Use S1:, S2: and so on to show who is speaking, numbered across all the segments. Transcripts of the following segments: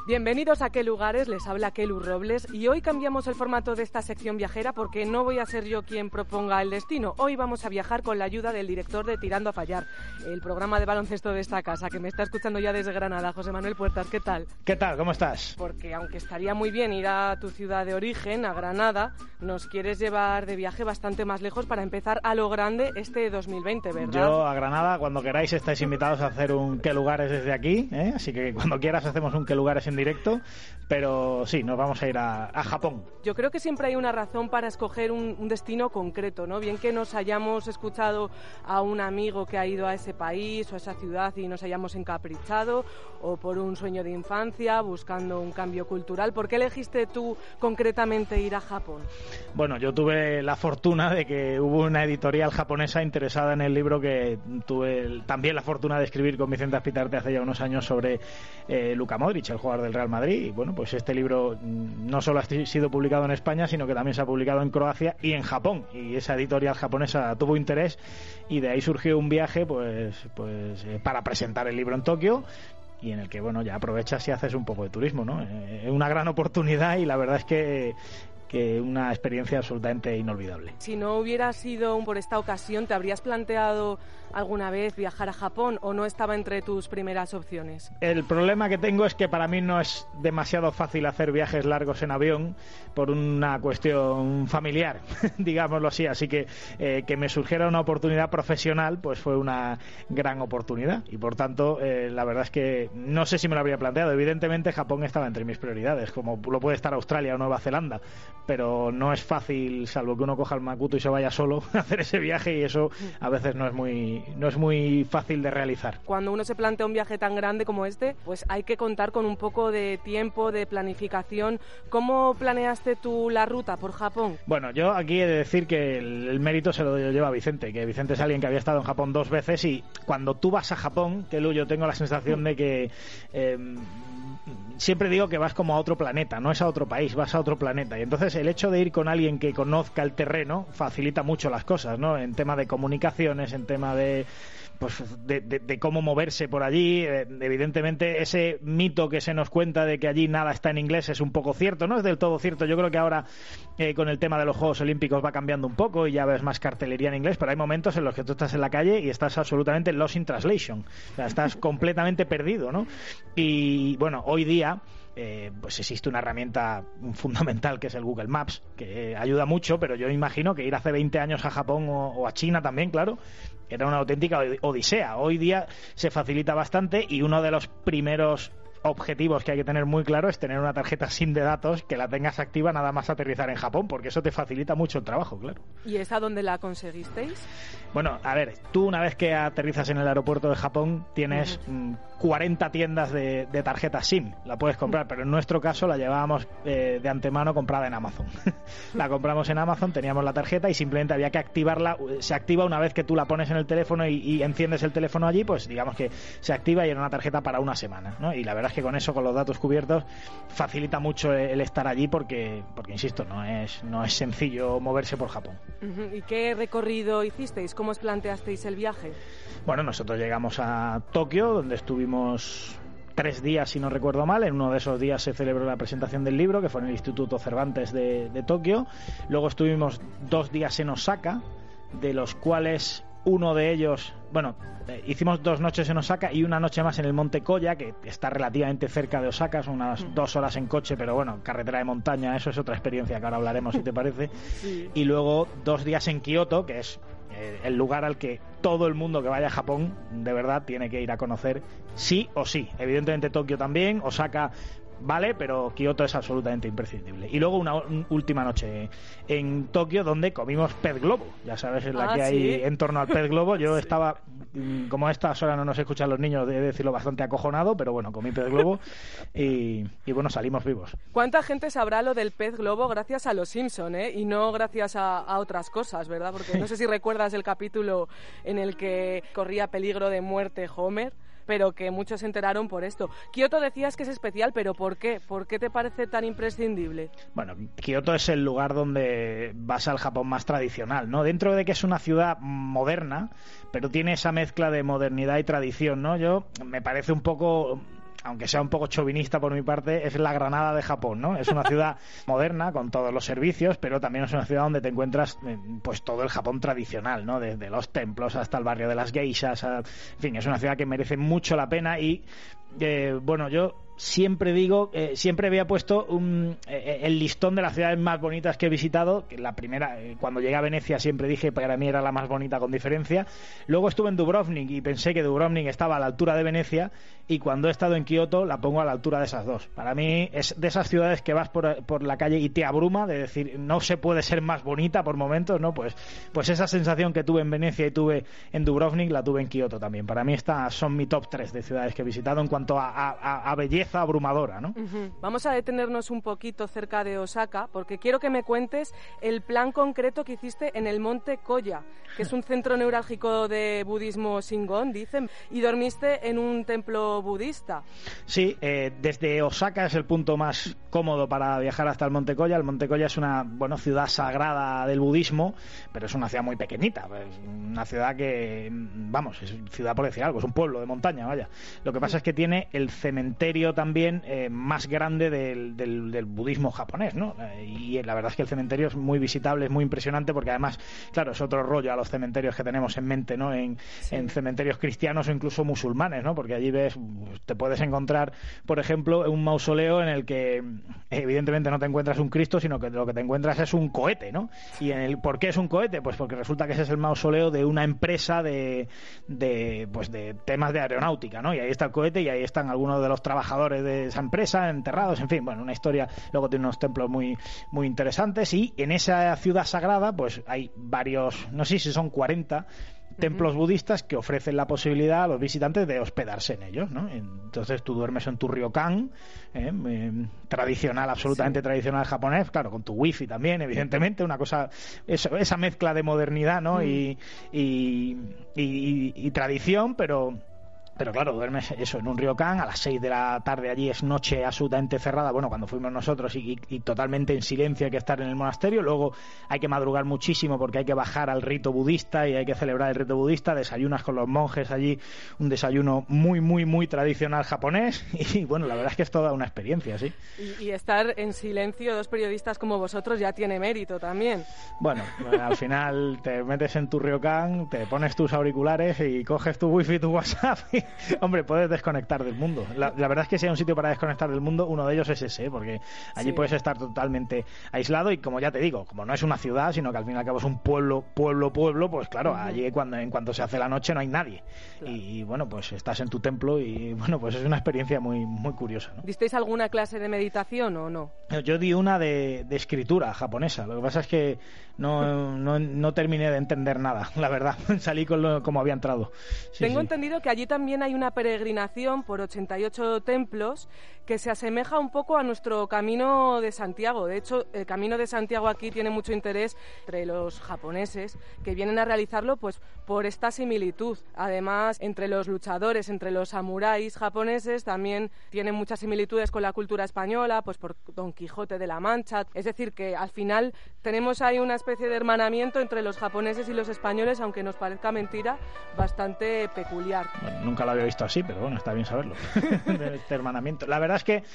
S1: Bienvenidos a ¿Qué lugares? Les habla Kelu Robles y hoy cambiamos el formato de esta sección viajera porque no voy a ser yo quien proponga el destino. Hoy vamos a viajar con la ayuda del director de Tirando a Fallar, el programa de baloncesto de esta casa, que me está escuchando ya desde Granada. José Manuel Puertas, ¿qué tal?
S2: ¿Qué tal? ¿Cómo estás?
S1: Porque aunque estaría muy bien ir a tu ciudad de origen, a Granada, nos quieres llevar de viaje bastante más lejos para empezar a lo grande este 2020, ¿verdad?
S2: Yo a Granada, cuando queráis, estáis invitados a hacer un ¿Qué lugares? Desde aquí, ¿eh? Así que cuando quieras hacemos un ¿Qué lugares? En directo, pero sí, nos vamos a ir a Japón.
S1: Yo creo que siempre hay una razón para escoger un destino concreto, ¿no? Bien que nos hayamos escuchado a un amigo que ha ido a ese país o a esa ciudad y nos hayamos encaprichado, o por un sueño de infancia, buscando un cambio cultural. ¿Por qué elegiste tú concretamente ir a Japón?
S2: Bueno, yo tuve la fortuna de que hubo una editorial japonesa interesada en el libro que tuve también la fortuna de escribir con Vicente Azpitarte hace ya unos años sobre Luka Modric, el jugador del Real Madrid. Y bueno, pues este libro no solo ha sido publicado en España, sino que también se ha publicado en Croacia y en Japón. Y esa editorial japonesa tuvo interés y de ahí surgió un viaje para presentar el libro en Tokio, y en el que, bueno, ya aprovechas y haces un poco de turismo, ¿no? Es una gran oportunidad y la verdad es que una experiencia absolutamente inolvidable.
S1: Si no hubiera sido por esta ocasión, ¿te habrías planteado alguna vez viajar a Japón o no estaba entre tus primeras opciones?
S2: El problema que tengo es que para mí no es demasiado fácil hacer viajes largos en avión por una cuestión familiar, digámoslo así que me surgiera una oportunidad profesional pues fue una gran oportunidad y por tanto la verdad es que no sé si me lo habría planteado. Evidentemente Japón estaba entre mis prioridades, como lo puede estar Australia o Nueva Zelanda, pero no es fácil, salvo que uno coja el Makuto y se vaya solo a hacer ese viaje, y eso a veces no es muy fácil de realizar.
S1: Cuando uno se plantea un viaje tan grande como este, pues hay que contar con un poco de tiempo, de planificación. ¿Cómo planeaste tú la ruta por Japón?
S2: Bueno, yo aquí he de decir que el mérito se lo lleva a Vicente, que Vicente es alguien que había estado en Japón 2 veces, y cuando tú vas a Japón, que yo tengo la sensación de que siempre digo que vas como a otro planeta, no es a otro país, vas a otro planeta, y entonces el hecho de ir con alguien que conozca el terreno facilita mucho las cosas, ¿no? En tema de comunicaciones, en tema de cómo moverse por allí. Evidentemente ese mito que se nos cuenta de que allí nada está en inglés es un poco cierto, no es del todo cierto. Yo creo que ahora con el tema de los Juegos Olímpicos va cambiando un poco y ya ves más cartelería en inglés, pero hay momentos en los que tú estás en la calle y estás absolutamente lost in translation, o sea, estás completamente perdido, ¿no? Y bueno, hoy día pues existe una herramienta fundamental que es el Google Maps, que ayuda mucho, pero yo imagino que ir hace 20 años a Japón o a China también, claro, era una auténtica odisea. Hoy día se facilita bastante y uno de los primeros objetivos que hay que tener muy claro es tener una tarjeta SIM de datos que la tengas activa nada más aterrizar en Japón, porque eso te facilita mucho el trabajo, claro.
S1: ¿Y esa dónde la conseguisteis?
S2: Bueno, a ver, tú una vez que aterrizas en el aeropuerto de Japón tienes 40 tiendas de tarjetas SIM, la puedes comprar, pero en nuestro caso la llevábamos de antemano comprada en Amazon. La compramos en Amazon, teníamos la tarjeta y simplemente había que activarla. Se activa una vez que tú la pones en el teléfono y enciendes el teléfono allí, pues digamos que se activa y era una tarjeta para una semana, ¿no? Y la verdad es que con eso, con los datos cubiertos, facilita mucho el estar allí porque insisto, no es sencillo moverse por Japón.
S1: ¿Y qué recorrido hicisteis? ¿Cómo os planteasteis el viaje?
S2: Bueno, nosotros llegamos a Tokio, donde estuvimos 3 días, si no recuerdo mal. En uno de esos días se celebró la presentación del libro, que fue en el Instituto Cervantes de Tokio. Luego estuvimos 2 días en Osaka, de los cuales uno de ellos, hicimos 2 noches en Osaka y una noche más en el Monte Koya, que está relativamente cerca de Osaka, son unas 2 horas en coche, pero bueno, carretera de montaña, eso es otra experiencia que ahora hablaremos, si te parece. Sí. Y luego 2 días en Kioto, que es el lugar al que todo el mundo que vaya a Japón de verdad tiene que ir a conocer sí o sí. Evidentemente Tokio también, Osaka vale, pero Kioto es absolutamente imprescindible. Y luego una última noche en Tokio, donde comimos pez globo, ya sabes, es la que hay en torno al pez globo. Yo estaba, como a estas horas no nos escuchan los niños, de decirlo, bastante acojonado, pero bueno, comí pez globo y bueno, salimos vivos.
S1: ¿Cuánta gente sabrá lo del pez globo gracias a los Simpson, y no gracias a otras cosas, verdad? Porque no sé si recuerdas el capítulo en el que corría peligro de muerte Homer, pero que muchos se enteraron por esto. Kioto decías que es especial, pero ¿por qué? ¿Por qué te parece tan imprescindible? Bueno,
S2: Kioto es el lugar donde vas al Japón más tradicional, ¿no? Dentro de que es una ciudad moderna, pero tiene esa mezcla de modernidad y tradición, ¿no? Me parece un poco aunque sea un poco chauvinista por mi parte, es la Granada de Japón, ¿no? Es una ciudad moderna con todos los servicios, pero también es una ciudad donde te encuentras pues todo el Japón tradicional, ¿no? Desde los templos hasta el barrio de las geishas, en fin, es una ciudad que merece mucho la pena y bueno, yo siempre digo, siempre había puesto el listón de las ciudades más bonitas que he visitado, que la primera, cuando llegué a Venecia siempre dije que para mí era la más bonita con diferencia. Luego estuve en Dubrovnik y pensé que Dubrovnik estaba a la altura de Venecia, y cuando he estado en Kioto la pongo a la altura de esas dos. Para mí es de esas ciudades que vas por la calle y te abruma de decir, no se puede ser más bonita por momentos, ¿no? Pues esa sensación que tuve en Venecia y tuve en Dubrovnik la tuve en Kioto también. Para mí estas son mi top 3 de ciudades que he visitado en cuanto a belleza abrumadora, ¿no?
S1: Vamos a detenernos un poquito cerca de Osaka, porque quiero que me cuentes el plan concreto que hiciste en el Monte Koya, que es un centro neurálgico de budismo Shingon, dicen, y dormiste en un templo budista.
S2: Sí, desde Osaka es el punto más cómodo para viajar hasta el Monte Koya. El Monte Koya es una ciudad sagrada del budismo, pero es una ciudad muy pequeñita, pues, una ciudad que, vamos, es ciudad por decir algo, es un pueblo de montaña, vaya. Lo que pasa es que tiene el cementerio también más grande del budismo japonés, ¿no? Y la verdad es que el cementerio es muy visitable, es muy impresionante, porque además, claro, es otro rollo a los cementerios que tenemos en mente, ¿no? En cementerios cristianos o incluso musulmanes, ¿no? Porque allí te puedes encontrar, por ejemplo, un mausoleo en el que evidentemente no te encuentras un Cristo, sino que lo que te encuentras es un cohete, ¿no? Y ¿por qué es un cohete? Pues porque resulta que ese es el mausoleo de una empresa de temas de aeronáutica, ¿no? Y ahí está el cohete y ahí están algunos de los trabajadores de esa empresa enterrados, en fin, bueno, una historia. Luego tiene unos templos muy, muy interesantes, y en esa ciudad sagrada pues hay varios, no sé si son 40 templos budistas que ofrecen la posibilidad a los visitantes de hospedarse en ellos, ¿no? Entonces tú duermes en tu ryokan, tradicional, absolutamente tradicional japonés, claro, con tu wifi también, evidentemente, una cosa, esa mezcla de modernidad, ¿no? Y tradición, pero claro, duermes eso en un ryokan, a las 6 de la tarde allí es noche absolutamente cerrada, bueno, cuando fuimos nosotros, y totalmente en silencio, hay que estar en el monasterio. Luego hay que madrugar muchísimo porque hay que bajar al rito budista y hay que celebrar el rito budista, desayunas con los monjes allí, un desayuno muy, muy, muy tradicional japonés, y bueno, la verdad es que es toda una experiencia, sí.
S1: Y estar en silencio, dos periodistas como vosotros, ya tiene mérito también.
S2: Bueno, al final te metes en tu ryokan, te pones tus auriculares y coges tu wifi, tu WhatsApp y, hombre, puedes desconectar del mundo. La verdad es que si hay un sitio para desconectar del mundo, uno de ellos es ese, porque allí puedes estar totalmente aislado, y como ya te digo, como no es una ciudad, sino que al fin y al cabo es un pueblo, pues claro, allí en cuanto se hace la noche no hay nadie. Claro. Y bueno, pues estás en tu templo y bueno, pues es una experiencia muy, muy curiosa, ¿no?
S1: ¿Disteis alguna clase de meditación o no?
S2: Yo di una de escritura japonesa. Lo que pasa es que no terminé de entender nada, la verdad. Salí como había entrado.
S1: Tengo entendido que allí también hay una peregrinación por 88 templos que se asemeja un poco a nuestro Camino de Santiago. De hecho, el Camino de Santiago aquí tiene mucho interés entre los japoneses que vienen a realizarlo pues por esta similitud. Además, entre los luchadores, entre los samuráis japoneses, también tienen muchas similitudes con la cultura española, pues por Don Quijote de la Mancha. Es decir, que al final tenemos ahí una especie de hermanamiento entre los japoneses y los españoles, aunque nos parezca mentira, bastante peculiar.
S2: Bueno, nunca lo había visto así, pero bueno, está bien saberlo. Este hermanamiento. La verdad es que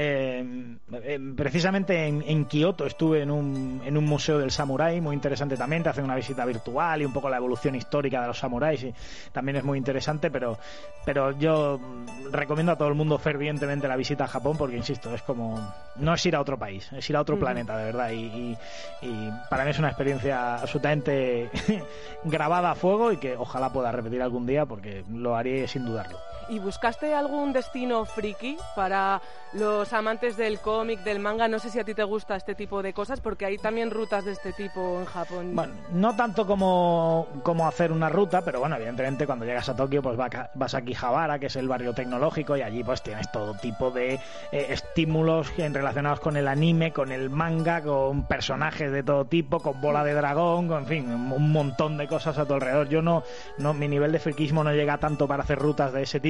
S2: precisamente en Kioto estuve en un museo del samurái, muy interesante también. Te hacen una visita virtual y un poco la evolución histórica de los samuráis, y también es muy interesante, pero yo recomiendo a todo el mundo fervientemente la visita a Japón, porque insisto, es como, no es ir a otro país, es ir a otro planeta, de verdad, y para mí es una experiencia absolutamente grabada a fuego, y que ojalá pueda repetir algún día, porque lo haré sin dudarlo.
S1: ¿Y buscaste algún destino friki para los amantes del cómic, del manga? No sé si a ti te gusta este tipo de cosas, porque hay también rutas de este tipo en Japón.
S2: Bueno, no tanto como hacer una ruta, pero bueno, evidentemente cuando llegas a Tokio pues vas a Akihabara, que es el barrio tecnológico, y allí pues tienes todo tipo de estímulos relacionados con el anime, con el manga, con personajes de todo tipo, con bola de dragón, en fin, un montón de cosas a tu alrededor. Yo mi nivel de friquismo no llega tanto para hacer rutas de ese tipo,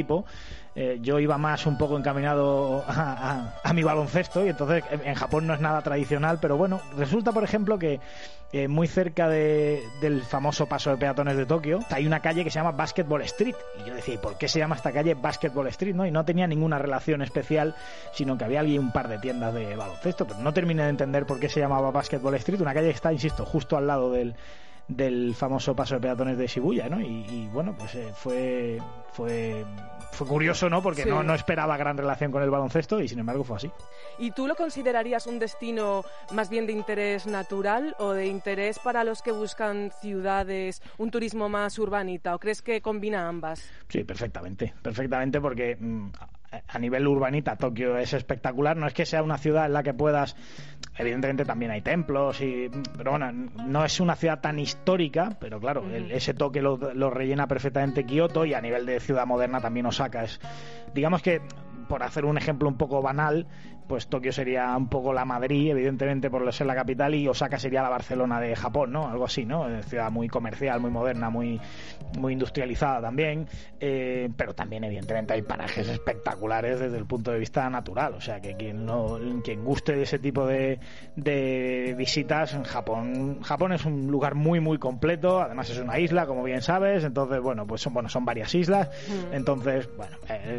S2: equipo. Yo iba más un poco encaminado a mi baloncesto, y entonces en Japón no es nada tradicional, pero bueno, resulta por ejemplo que muy cerca del famoso paso de peatones de Tokio hay una calle que se llama Basketball Street, y yo decía, ¿y por qué se llama esta calle Basketball Street? ¿No? Y no tenía ninguna relación especial, sino que había allí un par de tiendas de baloncesto, pero no terminé de entender por qué se llamaba Basketball Street, una calle que está, insisto, justo al lado del famoso paso de peatones de Shibuya, ¿no? Y bueno, pues fue curioso, ¿no? Porque sí, no esperaba gran relación con el baloncesto, y sin embargo fue así.
S1: ¿Y tú lo considerarías un destino más bien de interés natural o de interés para los que buscan ciudades, un turismo más urbanita, o crees que combina ambas?
S2: Sí, perfectamente, porque a nivel urbanita Tokio es espectacular. No es que sea una ciudad en la que puedas, evidentemente también hay templos, pero bueno, no es una ciudad tan histórica, pero claro, ese toque lo rellena perfectamente Kioto, y a nivel de ciudad moderna también Osaka es, digamos que, por hacer un ejemplo un poco banal, pues Tokio sería un poco la Madrid, evidentemente por ser la capital, y Osaka sería la Barcelona de Japón, ¿no? Algo así, ¿no? Ciudad muy comercial, muy moderna, muy industrializada también, pero también evidentemente hay parajes espectaculares desde el punto de vista natural, o sea que quien guste de ese tipo de visitas, en Japón es un lugar muy muy completo, además es una isla, como bien sabes, entonces bueno, pues son varias islas, entonces bueno,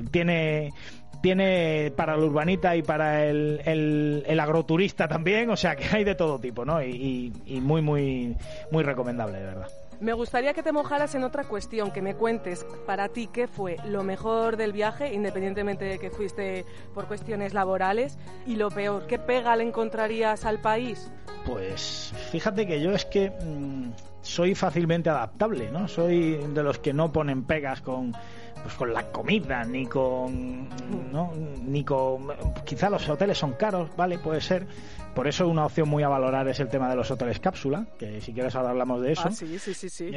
S2: tiene para el urbanita y para el agroturista también, o sea que hay de todo tipo, ¿no? Y muy, muy, muy recomendable, de verdad.
S1: Me gustaría que te mojaras en otra cuestión, que me cuentes para ti qué fue lo mejor del viaje, independientemente de que fuiste por cuestiones laborales, y lo peor, ¿qué pega le encontrarías al país?
S2: Pues fíjate que yo es que soy fácilmente adaptable, ¿no? Soy de los que no ponen pegas con la comida, ni con quizá los hoteles son caros, vale, puede ser, por eso una opción muy a valorar es el tema de los hoteles cápsula, que si quieres ahora hablamos de eso.
S1: Sí.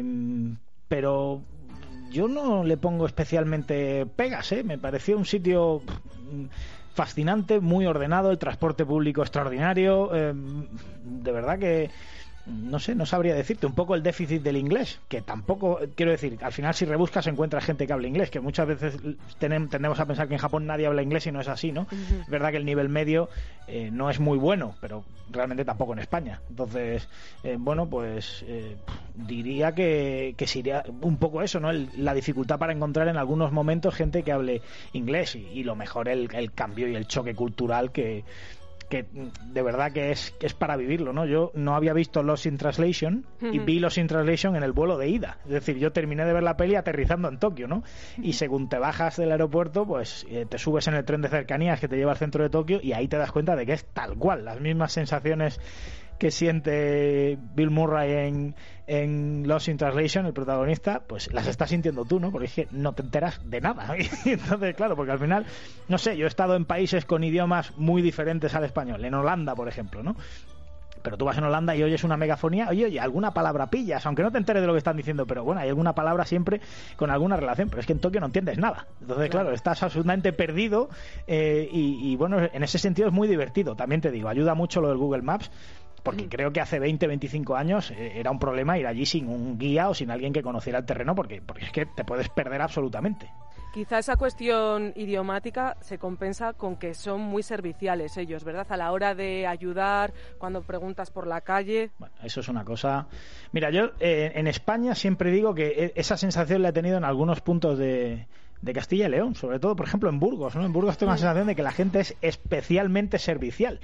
S2: Pero yo no le pongo especialmente pegas, me pareció un sitio fascinante, muy ordenado, el transporte público extraordinario, de verdad que no sé, no sabría decirte, un poco el déficit del inglés, que tampoco, quiero decir, al final si rebuscas encuentras gente que habla inglés, que muchas veces tendemos a pensar que en Japón nadie habla inglés, y no es así, ¿no? Es verdad que el nivel medio no es muy bueno, pero realmente tampoco en España. Entonces, bueno, pues diría que sería un poco eso, ¿no? La dificultad para encontrar en algunos momentos gente que hable inglés, y lo mejor el cambio y el choque cultural que de verdad que es para vivirlo, ¿no? Yo no había visto Lost in Translation, y vi Lost in Translation en el vuelo de ida. Es decir, yo terminé de ver la peli aterrizando en Tokio, ¿no? Y según te bajas del aeropuerto, pues te subes en el tren de cercanías que te lleva al centro de Tokio, y ahí te das cuenta de que es tal cual, las mismas sensaciones que siente Bill Murray en Lost in Translation, el protagonista, pues las estás sintiendo tú, ¿no? Porque es que no te enteras de nada. Y entonces, claro, porque al final, no sé, yo he estado en países con idiomas muy diferentes al español, en Holanda, por ejemplo, ¿no? Pero tú vas en Holanda y oyes una megafonía, oye, alguna palabra pillas, aunque no te enteres de lo que están diciendo, pero bueno, hay alguna palabra siempre con alguna relación, pero es que en Tokio no entiendes nada. Entonces, claro, estás absolutamente perdido, y bueno, en ese sentido es muy divertido. También te digo, ayuda mucho lo del Google Maps, porque creo que hace 20, 25 años era un problema ir allí sin un guía o sin alguien que conociera el terreno, porque es que te puedes perder absolutamente.
S1: Quizá esa cuestión idiomática se compensa con que son muy serviciales ellos, ¿verdad? A la hora de ayudar, cuando preguntas por la calle.
S2: Bueno, eso es una cosa. Mira, yo en España siempre digo que esa sensación la he tenido en algunos puntos de Castilla y León, sobre todo, por ejemplo, en Burgos, ¿no? En Burgos tengo la sensación de que la gente es especialmente servicial.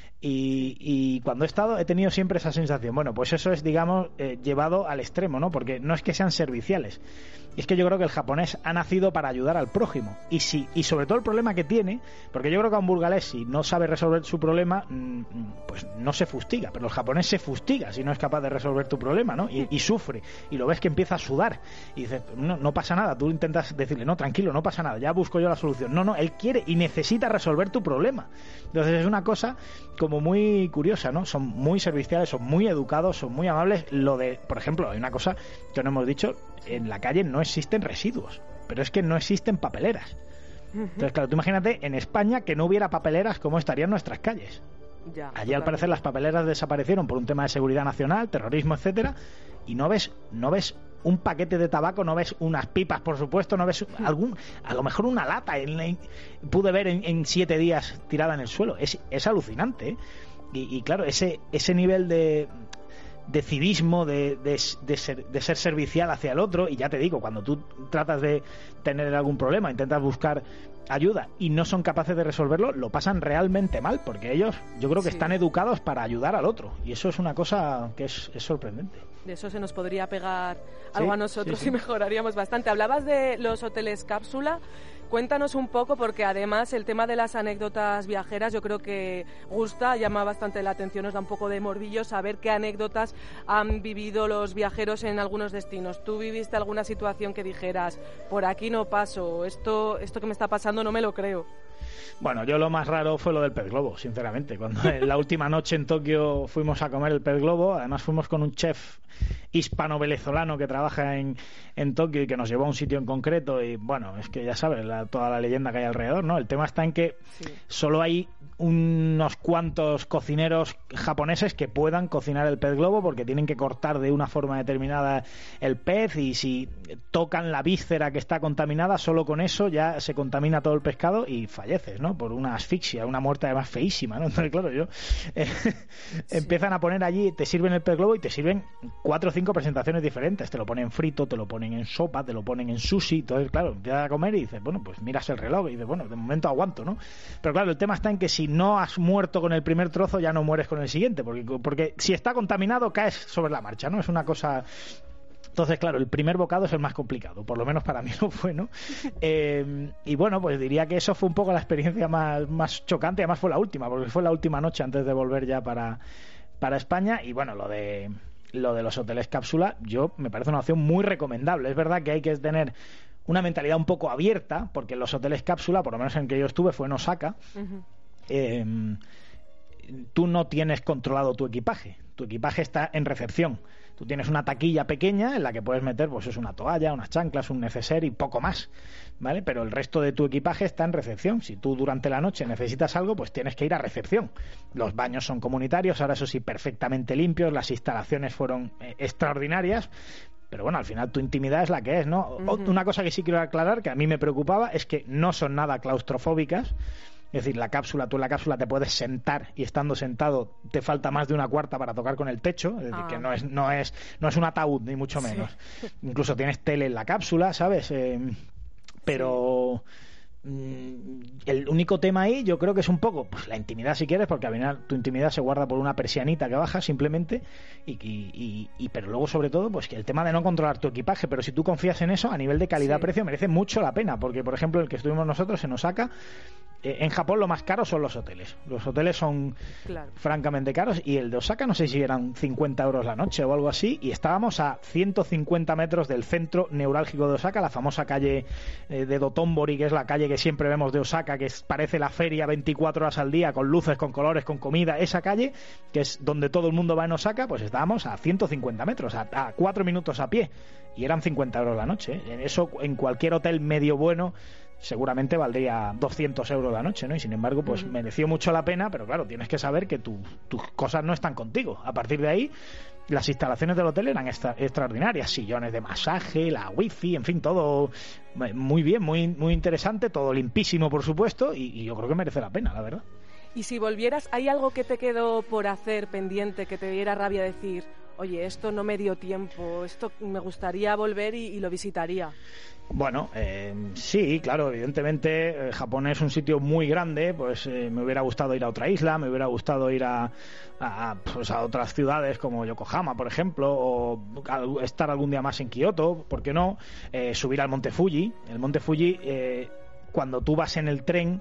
S2: Y cuando he estado he tenido siempre esa sensación. Bueno, pues eso es, digamos, llevado al extremo, ¿no? Porque no es que sean serviciales, es que yo creo que el japonés ha nacido para ayudar al prójimo, y sobre todo el problema que tiene, porque yo creo que a un burgalés, si no sabe resolver su problema, pues no se fustiga, pero el japonés se fustiga si no es capaz de resolver tu problema, ¿no? Y sufre, y lo ves que empieza a sudar, y dices, no pasa nada, tú intentas decirle, no, tranquilo, no pasa nada, ya busco yo la solución. No, él quiere y necesita resolver tu problema. Entonces es una cosa como muy curiosa, ¿no? Son muy serviciales, son muy educados, son muy amables. Por ejemplo, hay una cosa que no hemos dicho, en la calle no existen residuos, pero es que no existen papeleras. Entonces, claro, tú imagínate en España que no hubiera papeleras, ¿cómo estarían nuestras calles? Allí al parecer las papeleras desaparecieron por un tema de seguridad nacional, terrorismo, etcétera, y no ves un paquete de tabaco, no ves unas pipas, por supuesto, no ves a lo mejor una lata. Pude ver en 7 días tirada en el suelo. Es alucinante, ¿eh? Y claro, ese nivel de civismo, de ser servicial hacia el otro, y ya te digo, cuando tú tratas de tener algún problema, intentas buscar ayuda y no son capaces de resolverlo, lo pasan realmente mal, porque ellos, yo creo que están educados para ayudar al otro, y eso es una cosa que es sorprendente.
S1: De eso se nos podría pegar algo a nosotros y mejoraríamos bastante. Hablabas de los hoteles cápsula. Cuéntanos un poco, porque además el tema de las anécdotas viajeras yo creo que gusta, llama bastante la atención, nos da un poco de morbillo saber qué anécdotas han vivido los viajeros en algunos destinos. ¿Tú viviste alguna situación que dijeras, por aquí no paso, esto que me está pasando no me lo creo?
S2: Bueno, yo lo más raro fue lo del pez globo, sinceramente. Cuando la última noche en Tokio fuimos a comer el pez globo, además fuimos con un chef hispano-venezolano que trabaja en Tokio y que nos llevó a un sitio en concreto, y bueno, es que ya sabes toda la leyenda que hay alrededor, ¿no? El tema está en que solo hay unos cuantos cocineros japoneses que puedan cocinar el pez globo, porque tienen que cortar de una forma determinada el pez, y si tocan la víscera que está contaminada, solo con eso ya se contamina todo el pescado y falleces, ¿no? Por una asfixia, una muerte además feísima, ¿no? Entonces, claro, empiezan a poner allí, te sirven el pez globo y te sirven 4 o 5 presentaciones diferentes, te lo ponen frito, te lo ponen en sopa, te lo ponen en sushi. Entonces, claro, empiezas a comer y dices, bueno, pues miras el reloj y dices, bueno, de momento aguanto, ¿no? Pero claro, el tema está en que si no has muerto con el primer trozo, ya no mueres con el siguiente, porque si está contaminado caes sobre la marcha, ¿no? Es una cosa. Entonces, claro, el primer bocado es el más complicado, por lo menos para mí lo fue, ¿no? Y bueno, pues diría que eso fue un poco la experiencia más chocante, además fue la última, porque fue la última noche antes de volver ya para España. Y bueno, lo de los hoteles cápsula, me parece una opción muy recomendable. Es verdad que hay que tener una mentalidad un poco abierta, porque los hoteles cápsula, por lo menos en el que yo estuve, fue en Osaka. Tú no tienes controlado tu equipaje está en recepción. Tú tienes una taquilla pequeña en la que puedes meter, pues es una toalla, unas chanclas, un neceser y poco más, ¿vale? Pero el resto de tu equipaje está en recepción. Si tú durante la noche necesitas algo, pues tienes que ir a recepción. Los baños son comunitarios, ahora eso sí, perfectamente limpios, las instalaciones fueron extraordinarias. Pero bueno, al final tu intimidad es la que es, ¿no? Una cosa que sí quiero aclarar, que a mí me preocupaba, es que no son nada claustrofóbicas. Es decir, tú en la cápsula te puedes sentar, y estando sentado te falta más de una cuarta para tocar con el techo. Es decir, que no es un ataúd, ni mucho menos. Sí. Incluso tienes tele en la cápsula, ¿sabes? Pero el único tema ahí yo creo que es un poco pues la intimidad, si quieres, porque al final tu intimidad se guarda por una persianita que baja simplemente, pero luego sobre todo pues que el tema de no controlar tu equipaje. Pero si tú confías en eso, a nivel de calidad-precio merece mucho la pena, porque por ejemplo el que estuvimos nosotros en Osaka, en Japón lo más caro son los hoteles. Los hoteles son francamente caros, y el de Osaka no sé si eran 50 euros la noche o algo así, y estábamos a 150 metros del centro neurálgico de Osaka, la famosa calle de Dotonbori, que es la calle que siempre vemos de Osaka, que parece la feria 24 horas al día, con luces, con colores, con comida. Esa calle, que es donde todo el mundo va en Osaka, pues estábamos a 150 metros, a 4 minutos a pie, y eran 50 euros la noche, ¿eh? Eso en cualquier hotel medio bueno seguramente valdría 200 euros la noche, ¿no? Y sin embargo, pues mereció mucho la pena, pero claro, tienes que saber que tus cosas no están contigo. A partir de ahí, las instalaciones del hotel eran extraordinarias, sillones de masaje, la wifi, en fin, todo muy bien, muy, muy interesante, todo limpísimo, por supuesto, y yo creo que merece la pena, la verdad.
S1: Y si volvieras, ¿hay algo que te quedó por hacer pendiente, que te diera rabia decir, oye, esto no me dio tiempo, esto me gustaría volver y lo visitaría?
S2: Bueno, sí, claro, evidentemente Japón es un sitio muy grande, pues me hubiera gustado ir a otra isla, me hubiera gustado ir a otras ciudades como Yokohama, por ejemplo, o estar algún día más en Kioto, ¿por qué no? Subir al Monte Fuji. El Monte Fuji, cuando tú vas en el tren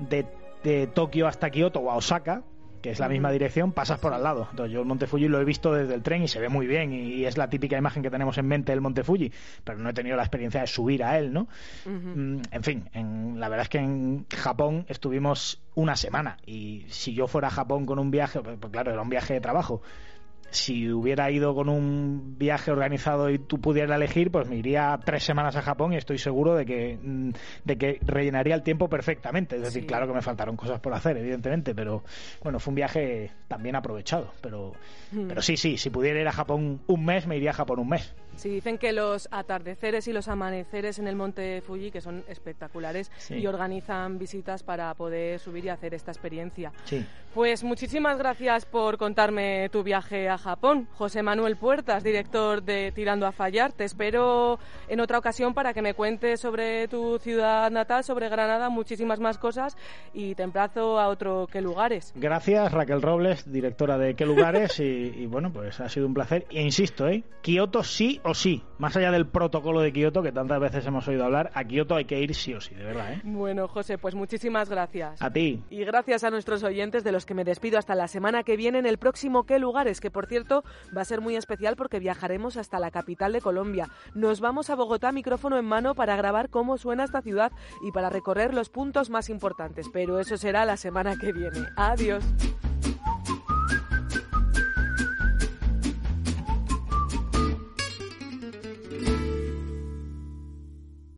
S2: de Tokio hasta Kioto o a Osaka, que es la misma dirección, pasas por al lado. Entonces yo el Monte Fuji lo he visto desde el tren y se ve muy bien, y es la típica imagen que tenemos en mente del Monte Fuji, pero no he tenido la experiencia de subir a él, ¿no? En fin, la verdad es que en Japón estuvimos una semana, y si yo fuera a Japón con un viaje, pues claro, era un viaje de trabajo. Si hubiera ido con un viaje organizado y tú pudieras elegir, pues me iría 3 semanas a Japón, y estoy seguro de que rellenaría el tiempo perfectamente. Es decir, claro que me faltaron cosas por hacer, evidentemente, pero bueno, fue un viaje también aprovechado. Pero sí, si pudiera ir a Japón un mes, me iría a Japón un mes.
S1: Sí, dicen que los atardeceres y los amaneceres en el monte Fuji, que son espectaculares, sí, y organizan visitas para poder subir y hacer esta experiencia.
S2: Sí.
S1: Pues muchísimas gracias por contarme tu viaje a Japón. José Manuel Puertas, director de Tirando a Fallar. Te espero en otra ocasión para que me cuentes sobre tu ciudad natal, sobre Granada, muchísimas más cosas, y te emplazo a otro ¿Qué lugares?
S2: Gracias, Raquel Robles, directora de ¿Qué lugares? y bueno, pues ha sido un placer. E insisto, Kioto sí o sí. Más allá del protocolo de Kioto, que tantas veces hemos oído hablar, a Kioto hay que ir sí o sí, de verdad,
S1: Bueno, José, pues muchísimas gracias.
S2: A ti.
S1: Y gracias a nuestros oyentes, de los que me despido hasta la semana que viene en el próximo ¿Qué lugares? Que, por cierto, va a ser muy especial porque viajaremos hasta la capital de Colombia. Nos vamos a Bogotá, micrófono en mano, para grabar cómo suena esta ciudad y para recorrer los puntos más importantes. Pero eso será la semana que viene. Adiós.